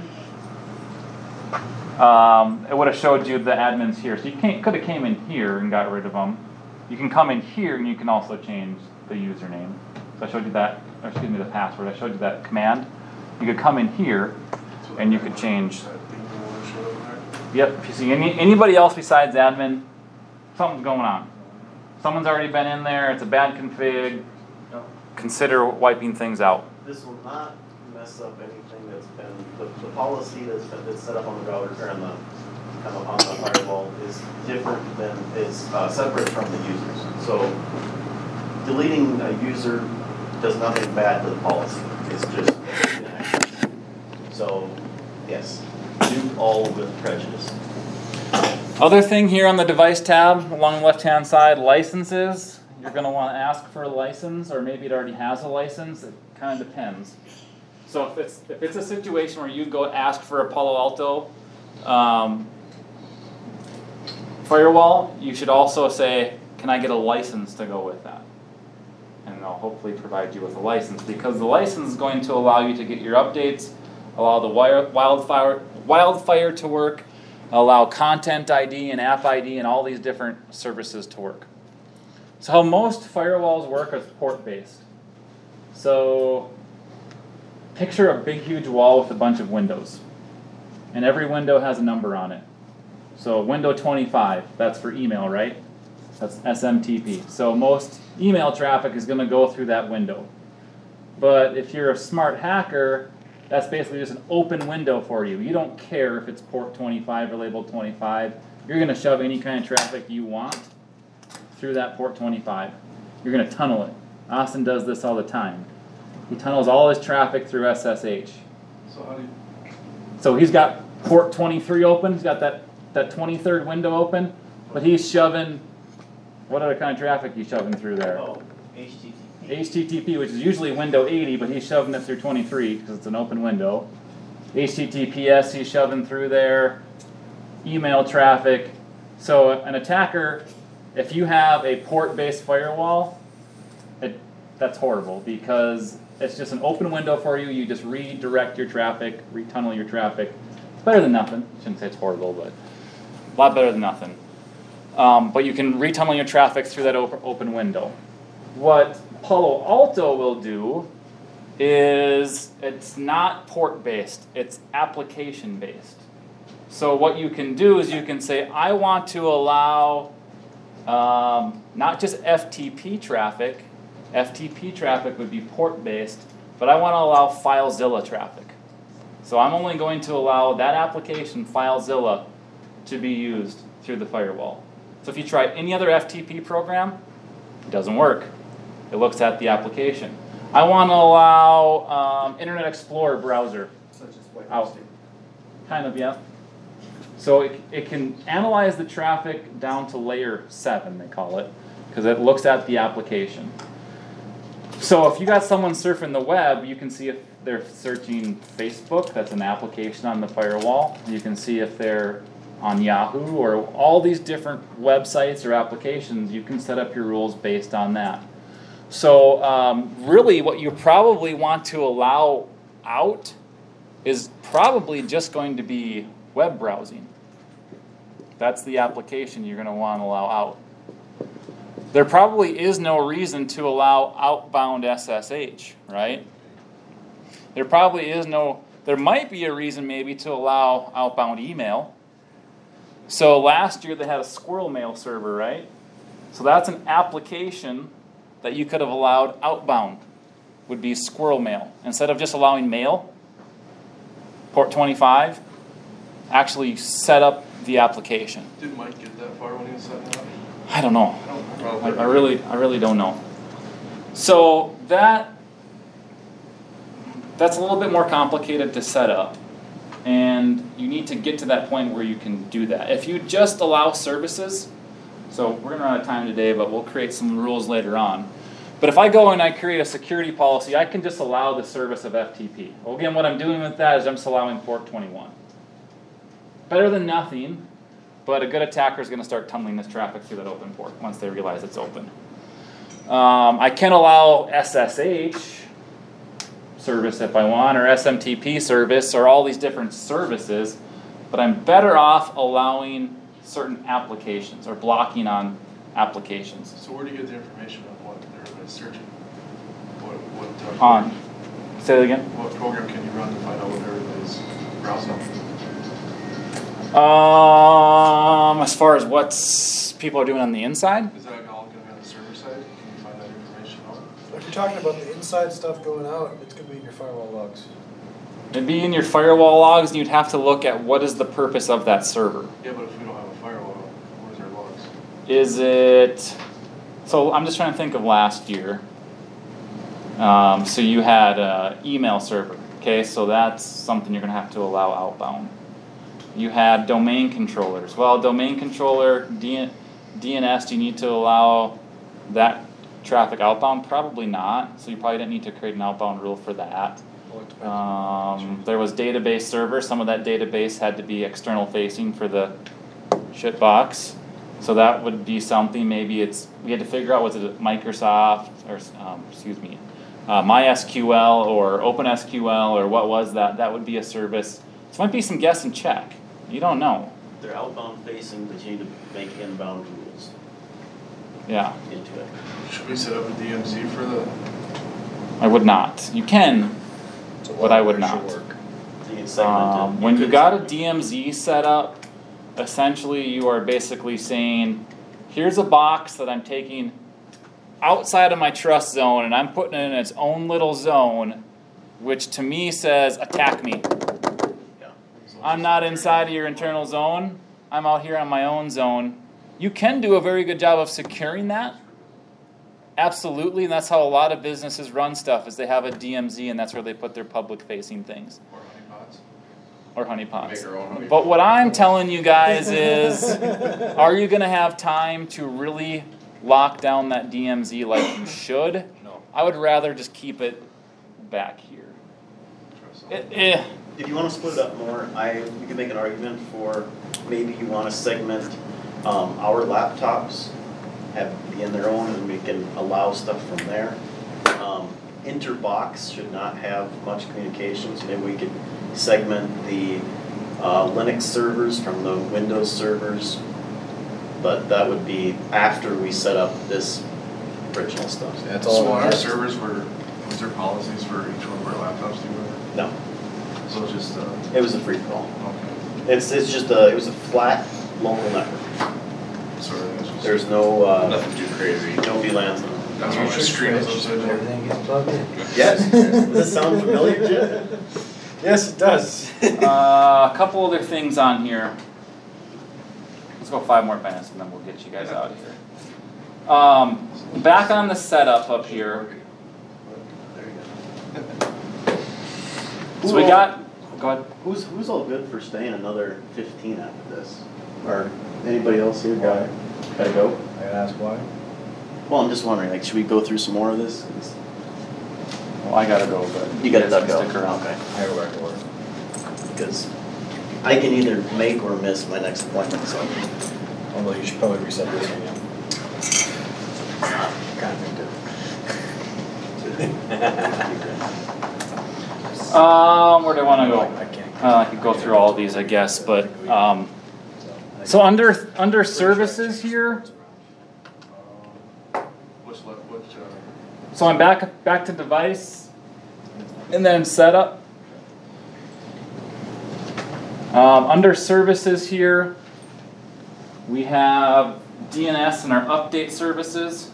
it would have showed you the admins here. So you could have came in here and got rid of them. You can come in here and you can also change the username. So I showed you that, or excuse me, the password. I showed you that command. You could come in here and you could change. Yep, if you see anybody else besides admin, something's going on. Someone's already been in there, it's a bad config. No. Consider wiping things out. This will not mess up anything that's been, the policy that's set up on the router, or on the firewall is different than, is separate from the users. So deleting a user does nothing bad to the policy. It's just inaction. So, yes, do all with prejudice. Other thing here on the device tab along the left hand side, licenses. You're going to want to ask for a license, or maybe it already has a license. It kind of depends. So if it's a situation where you go ask for a Palo Alto firewall, you should also say, can I get a license to go with that? And they'll hopefully provide you with a license, because the license is going to allow you to get your updates, allow the wildfire to work, allow content ID and app ID and all these different services to work. So how most firewalls work is port-based. So picture a big huge wall with a bunch of windows. And every window has a number on it. So window 25, that's for email, right? That's SMTP. So most email traffic is going to go through that window. But if you're a smart hacker, that's basically just an open window for you. You don't care if it's port 25 or labeled 25. You're going to shove any kind of traffic you want through that port 25. You're going to tunnel it. Austin does this all the time. He tunnels all his traffic through SSH. So how do you? So he's got port 23 open. He's got that 23rd window open, but he's shoving, what other kind of traffic he's shoving through there? Oh, HTTP. HTTP, which is usually window 80, but he's shoving it through 23 because it's an open window. HTTPS he's shoving through there. Email traffic. So an attacker, if you have a port-based firewall, that's horrible, because it's just an open window for you. You just redirect your traffic, retunnel your traffic. It's better than nothing. I shouldn't say it's horrible, but a lot better than nothing. But you can retunnel your traffic through that open window. What Palo Alto will do is it's not port-based, it's application-based. So what you can do is you can say, I want to allow not just FTP traffic. FTP traffic would be port-based, but I want to allow FileZilla traffic. So I'm only going to allow that application, FileZilla, to be used through the firewall. So if you try any other FTP program, it doesn't work. It looks at the application. I want to allow Internet Explorer browser Such as white out. listing. Kind of, yeah. So it can analyze the traffic down to layer 7, they call it, because it looks at the application. So if you got someone surfing the web, you can see if they're searching Facebook, that's an application on the firewall. You can see if they're on Yahoo or all these different websites or applications. You can set up your rules based on that. So really what you probably want to allow out is probably just going to be web browsing. That's the application you're going to want to allow out. There probably is no reason to allow outbound SSH, right? There might be a reason maybe to allow outbound email. So last year they had a Squirrel Mail server, right? So that's an application that you could have allowed outbound, would be Squirrel Mail. Instead of just allowing mail, port 25, actually set up the application. Did Mike get that far when he was setting it up? I don't know. I don't know. I really don't know. So that's a little bit more complicated to set up. And you need to get to that point where you can do that. If you just allow services, so we're going to run out of time today, but we'll create some rules later on. But if I go and I create a security policy, I can just allow the service of FTP. Well, again, what I'm doing with that is I'm just allowing port 21. Better than nothing, but a good attacker is going to start tunneling this traffic through that open port once they realize it's open. I can allow SSH service if I want, or SMTP service, or all these different services, but I'm better off allowing certain applications or blocking on applications. So where do you get the information on what they're searching? On. Say that again? What program can you run to find out what everybody's browsing? As far as what people are doing on the inside? Is that all going to be on the server side? Can you find that information out? If you're talking about the inside stuff going out, it's going to be in your firewall logs. It'd be in your firewall logs, and you'd have to look at what is the purpose of that server. Yeah, but if we don't have a firewall, where's our logs? Is it... So I'm just trying to think of last year. So you had an email server, okay? So that's something you're going to have to allow outbound. You had domain controllers. Well, domain controller, DNS, do you need to allow that traffic outbound? Probably not. So you probably didn't need to create an outbound rule for that. There was database server. Some of that database had to be external facing for the shitbox. So that would be something. Maybe we had to figure out, was it Microsoft or MySQL or OpenSQL or what was that? That would be a service. So it might be some guess and check. You don't know. They're outbound facing, but you need to make inbound rules Yeah, into it. Should we set up a DMZ for the? I would not. You can, but I would not. You can segment it. When you could got a segment DMZ set up, essentially you are basically saying, here's a box that I'm taking outside of my trust zone and I'm putting it in its own little zone, which to me says, attack me. Yeah. I'm not inside of your internal zone. I'm out here on my own zone. You can do a very good job of securing that. Absolutely, and that's how a lot of businesses run stuff, is they have a DMZ and that's where they put their public-facing things. Or honeypots. Make our own honeypots. But what I'm telling you guys is, are you going to have time to really lock down that DMZ like you should? No. I would rather just keep it back here. If you want to split it up more, you can make an argument for maybe you want to segment our laptops, have be in their own, and we can allow stuff from there. Interbox should not have much communication, so maybe we could segment the Linux servers from the Windows servers, but that would be after we set up this original stuff. That's all. So on our servers, was there policies for each one of our laptops? Do you remember? No, So it's just it was a free for all. okay. It was a flat local network. Sorry, that's just There's no Nothing too crazy. no VLANs. that's why my screen is upside down. Everything gets plugged in. Yes. Does this sound familiar, Jim? Yes, it does. A couple other things on here. Let's go 5 more minutes and then we'll get you guys out of here. Back on the setup up here. There you So we got, go ahead. Who's all good for staying another 15 after this? Or anybody else here gotta go? I gotta ask why? Well, I'm just wondering, like, should we go through some more of this? Well, I gotta go, but You gotta guys can go. stick around. Okay. I go back to work. Because I can either make or miss my next appointment, so. Although you should probably reset this again. Kind of Where do I want to go? I can't. I could go through all of these, I guess, but so under services here. Which So I'm back to device, and then setup. Under services here, we have DNS and our update services.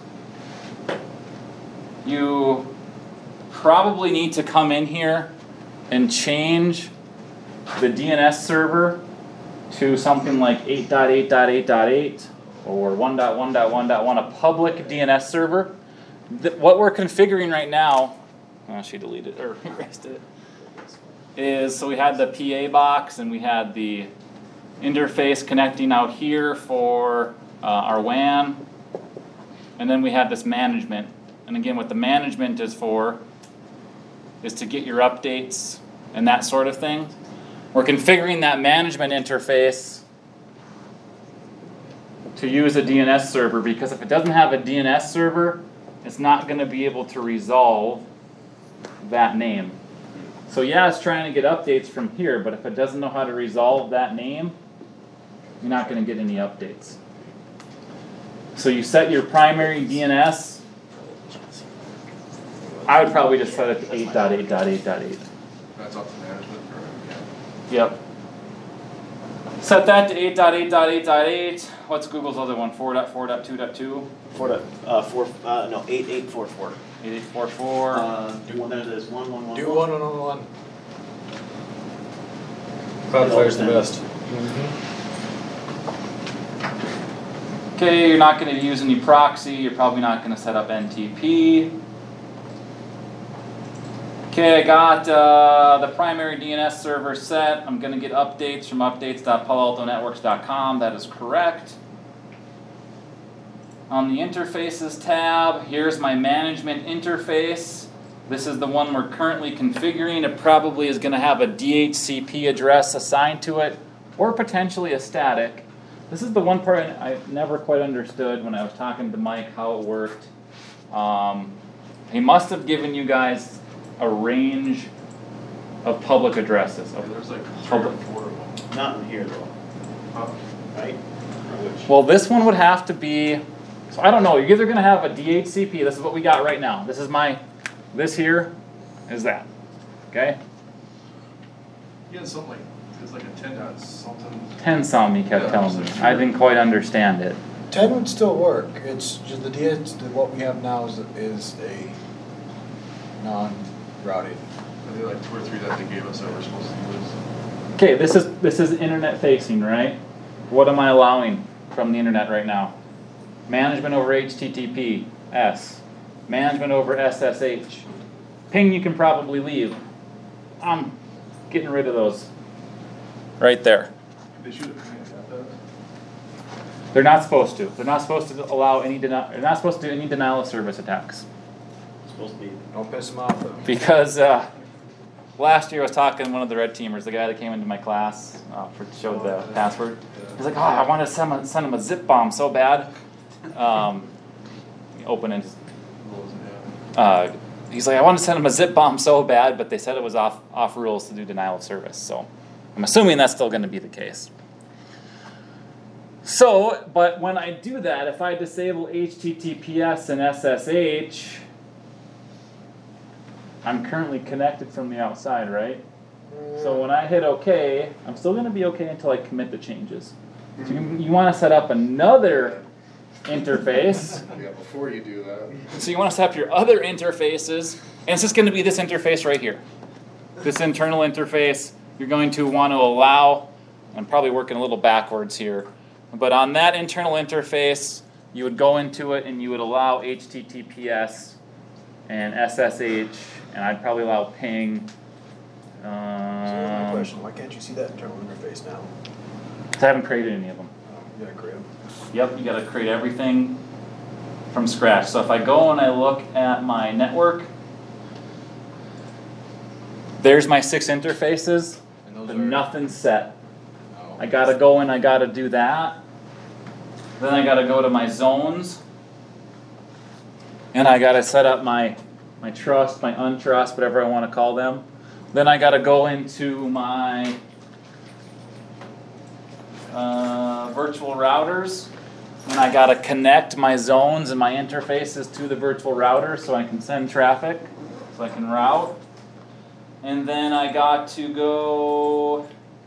You probably need to come in here and change the DNS server to something like 8.8.8.8 or 1.1.1.1, a public DNS server. What we're configuring right now, she deleted or erased it, is so we had the PA box and we had the interface connecting out here for our WAN, and then we had this management. And again, what the management is for is to get your updates and that sort of thing. We're configuring that management interface to use a DNS server, because if it doesn't have a DNS server, it's not going to be able to resolve that name. So yeah, it's trying to get updates from here, but if it doesn't know how to resolve that name, you're not going to get any updates. So you set your primary DNS. I would probably just set it to 8.8.8.8. That's up to management or, Yep. Set that to 8.8.8.8. What's Google's other one? 4.4.2.2? 8844. 8844. One that is 111. Do 1-1-1-1. Cloudflare's the best. Okay, you're not going to use any proxy. You're probably not going to set up NTP. Okay, I got the primary DNS server set. I'm going to get updates from updates.paloaltonetworks.com. That is correct. On the interfaces tab, here's my management interface. This is the one we're currently configuring. It probably is going to have a DHCP address assigned to it, or potentially a static. This is the one part I never quite understood when I was talking to Mike how it worked. He must have given you guys a range of public addresses. yeah. There's like 3 or Public. 4 of them. Not in here though, right? Or which? Well, this one would have to be, so I don't know, you're either going to have a DHCP, this is what we got right now. This is this here is that, okay? He had something like, it's like a 10 dot something. 10 some he kept Yeah, telling me. so I didn't quite understand it. 10 would still work. It's just the DNS, what we have now is a non-routed. I think like 2 or 3 that they gave us that we're supposed to use. Okay, this is internet facing, right? What am I allowing from the internet right now? Management over HTTPS. Management over SSH. Ping you can probably leave. I'm getting rid of those. Right there. They should have kind of got that. They're not supposed to. They're not supposed to allow any they're not supposed to do any denial of service attacks. It's supposed to be. Don't piss them off though. Because last year I was talking to one of the red teamers, the guy that came into my class, showed the password. He's like, I want to send him a zip bomb so bad. Open it. He's like, I want to send him a zip bomb so bad, but they said it was off rules to do denial of service. So I'm assuming that's still going to be the case. So, but when I do that, if I disable HTTPS and SSH, I'm currently connected from the outside, right? So when I hit OK, I'm still going to be OK until I commit the changes. So you want to set up another interface. Yeah, before you do that. So you want to set up your other interfaces, and it's just going to be this interface right here. This internal interface, you're going to want to allow, I'm probably working a little backwards here, but on that internal interface, you would go into it and you would allow HTTPS and SSH, and I'd probably allow ping. So here's my question, why can't you see that internal interface now? I haven't created any of them. You gotta create them. Yep, you got to create everything from scratch. So if I go and I look at my network, there's my 6 interfaces, And those but are nothing's set. oh. I got to go and I got to do that. Then I got to go to my zones, and I got to set up my trust, my untrust, whatever I want to call them. Then I got to go into my virtual routers, and I got to connect my zones and my interfaces to the virtual router so I can send traffic, so I can route. And then I got to go,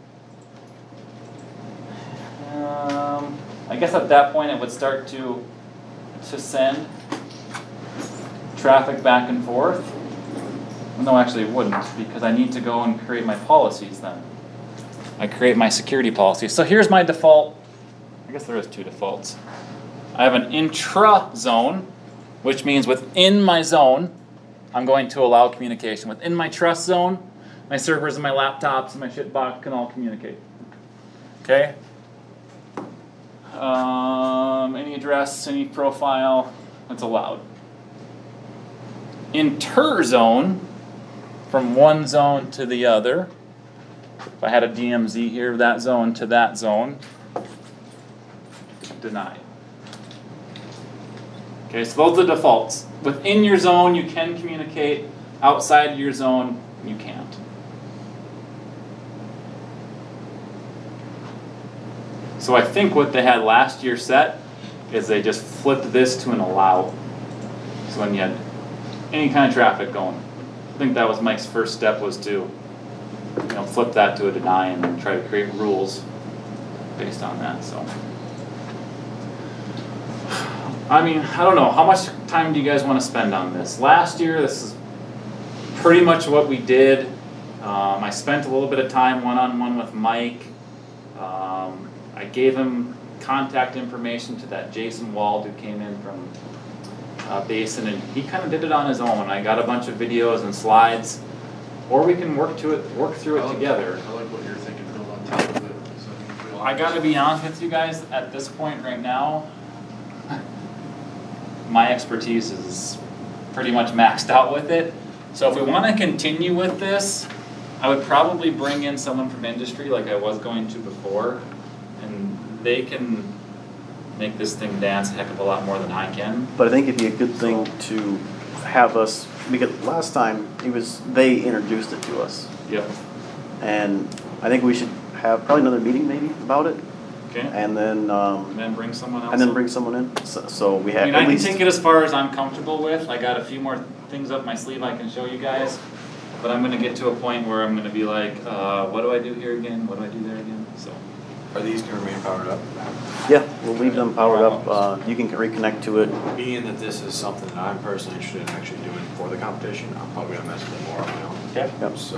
I guess at that point it would start to send traffic back and forth. No, actually it wouldn't, because I need to go and create my policies then. I create my security policies. So here's my default. I guess there is 2 defaults. I have an intra zone, which means within my zone, I'm going to allow communication. Within my trust zone, my servers and my laptops and my shitbox can all communicate. Okay? Any address, any profile, that's allowed. Interzone, from one zone to the other. If I had a DMZ here, that zone to that zone, denied. Okay, so those are the defaults. Within your zone, you can communicate. Outside your zone, you can't. So I think what they had last year set is they just flipped this to an allow. So when you had any kind of traffic going, I think that was Mike's first step, was to flip that to a deny and then try to create rules based on that. So I mean, I don't know, how much time do you guys want to spend on this? Last year, this is pretty much what we did. I spent a little bit of time one-on-one with Mike. I gave him contact information to that Jason Wald who came in from Basin, and he kind of did it on his own. I got a bunch of videos and slides, or we can work through it together. I like what you're thinking, build on top of it. So if we all- I gotta be honest with you guys, at this point right now, my expertise is pretty much maxed out with it. So if we wanna continue with this, I would probably bring in someone from industry like I was going to before, and they can make this thing dance a heck of a lot more than I can. But I think it'd be a good thing to have us, because last time they introduced it to us. Yep. And I think we should have probably another meeting maybe about it. Okay. And then Bring someone else. and then bring someone in. So we have I mean, at I can least take it as far as I'm comfortable with. I got a few more things up my sleeve I can show you guys. But I'm gonna get to a point where I'm gonna be like, what do I do here again? What do I do there again? So. Are these gonna remain powered up? Yeah, we'll leave them powered up. You can reconnect to it. Being that this is something that I'm personally interested in actually doing for the competition, I'm probably gonna mess with it more on my own. Okay. Yep. So